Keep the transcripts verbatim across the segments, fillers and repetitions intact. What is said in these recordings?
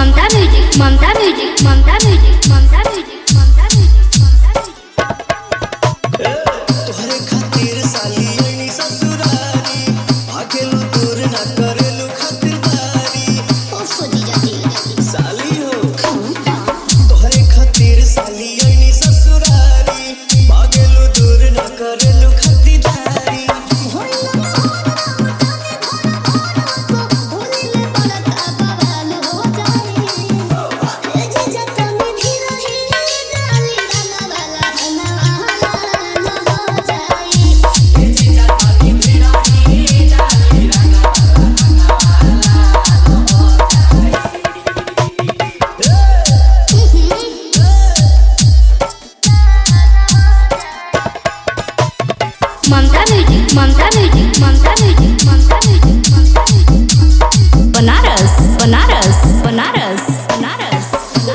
ममता music Mamta music Mamta music Mamta music Mamta music तोहरे खातिर साली आईनी ससुरारी भागेलू दूर ना करेलू खातिरदारी ओ सोजी जाती साली हो तोहरे खातिर साली आईनी ससुरारी भागेलू दूर ना करेलू खातिरदारी Mamta music Mamta music Mamta music Mamta music Mamta music Banaras Banaras Banaras Banaras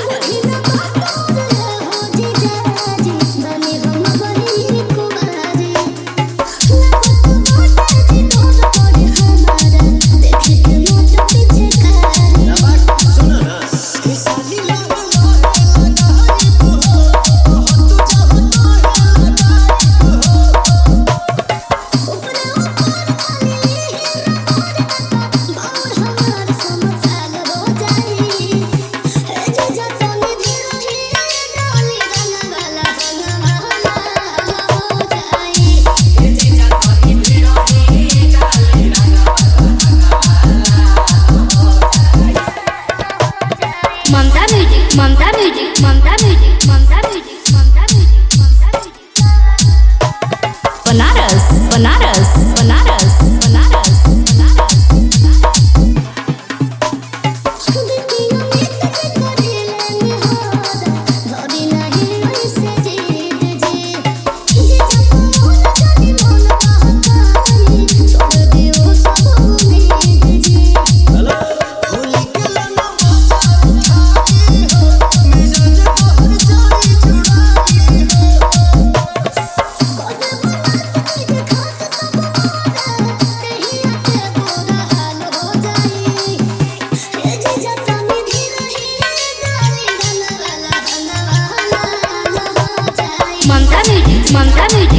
Mamta music Mamta music Mamta music Mamta music Mamta music Mamta music Banaras Banaras Banaras Banaras Banaras Mamta music Mamta music